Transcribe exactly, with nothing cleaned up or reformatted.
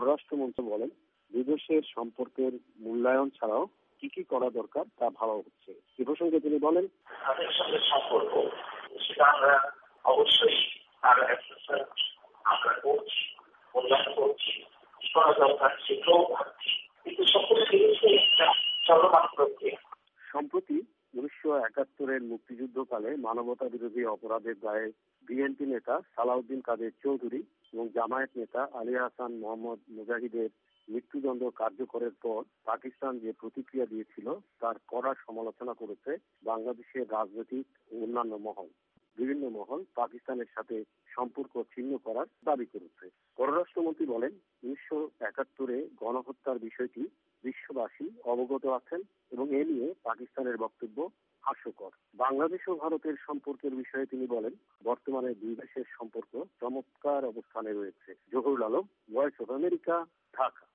পররাষ্ট্রমন্ত্রী বলেন, বিদেশের সম্পর্কের মূল্যায়ন ছাড়াও কি কি করা দরকার তা ভাবা হচ্ছে। এ প্রসঙ্গে তিনি বলেন, তাদের সঙ্গে সম্পর্ক সেটা আমরা অবশ্যই আর আমরা করছি, মূল্যায়ন করছি, কি করা দরকার সেটাও ভাবছি, কিন্তু সকল জিনিসই একটা চলমান প্রক্রিয়া। সম্প্রতি উনিশশো একাত্তরের মুক্তিযুদ্ধকালে মানবতা বিরোধী অপরাধের দায়ে বিএনপি নেতা সালাউদ্দিন কাদের চৌধুরী এবং জামায়াত নেতা আলী আহসান মোহাম্মদ মুজাহিদের মৃত্যুদণ্ড কার্যকরের পর পাকিস্তান যে প্রতিক্রিয়া দিয়েছিল তার কড়া সমালোচনা করেছে বাংলাদেশের রাজনৈতিক ও অন্যান্য মহল। বিভিন্ন মহল পাকিস্তানের সাথে সম্পর্ক ছিন্ন করার দাবি করেছে। পররাষ্ট্রমন্ত্রী বলেন, উনিশশো একাত্তরে গণহত্যার বিষয়টি বিশ্ববাসী অবগত আছেন এবং এ নিয়ে পাকিস্তানের বক্তব্য হাস্যকর। বাংলাদেশ ও ভারতের সম্পর্কের বিষয়ে তিনি বলেন, বর্তমানে দুই দেশের সম্পর্ক চমৎকার অবস্থানে রয়েছে। Jahurul Alam, voice of America, Dhaka.